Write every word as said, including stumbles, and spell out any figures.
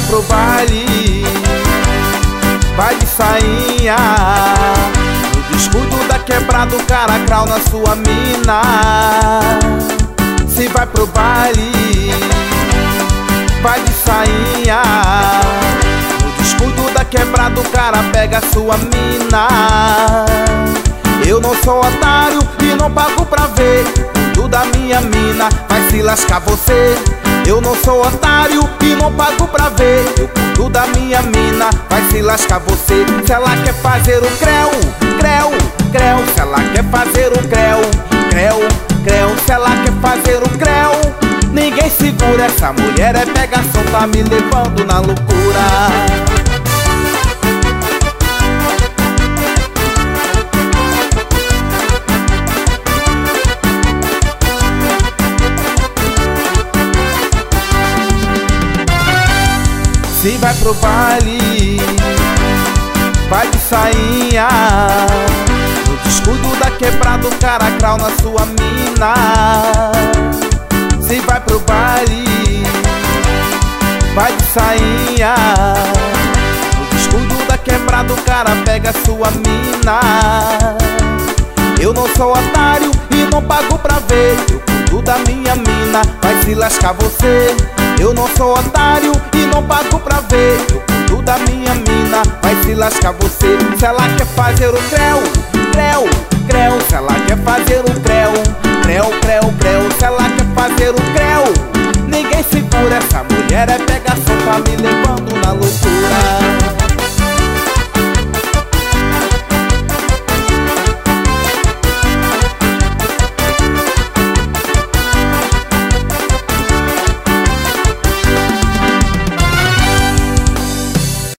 pro baile, vai de sainha, no descuido da quebrada o cara crau na sua mina. Se vai pro baile, vai de sainha, no descuido da quebrada o cara pega a sua mina. Eu não sou otário e não pago pra ver, cuido da minha mina, vai se lascar você. Eu não sou otário e não pago pra ver, eu cuido da minha mina, vai se lascar você. Se ela quer fazer o creu, creu, creu, se ela quer fazer o creu, creu, creu, se ela quer fazer o creu, ninguém segura essa mulher, é pegação, tá me levando na loucura. Se vai pro baile, vai de sainha, no descuido da quebrada o cara crau na sua mina. Se vai pro baile, vai de sainha, no descuido da quebrada o cara pega a sua mina. Eu não sou otário e não pago pra ver, eu cuido da minha mina, vai se lascar você. Eu não sou otário e não pago pra ver, eu cuido da minha mina, vai se lascar você. Se ela quer fazer o creu, creu, creu, se ela quer fazer o creu, creu, creu, creu, se ela quer fazer o creu, ninguém segura essa mulher, é pegação, tá me levando na loucura.